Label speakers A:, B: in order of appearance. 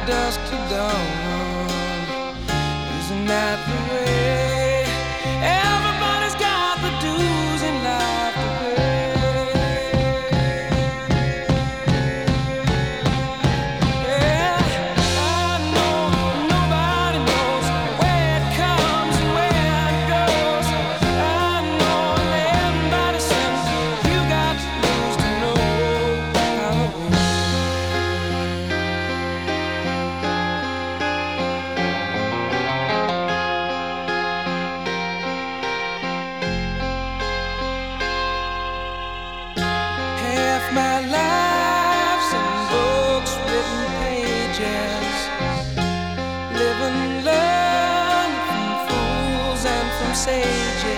A: dusk to dawn. Isn't that the way? Everybody's got the dues in life to pay. Yeah, I know nobody knows where it comes and where it goes. I know everybody says you got to lose to know how it goes. Half my life's in books, written pages, live and learn from fools and from sages.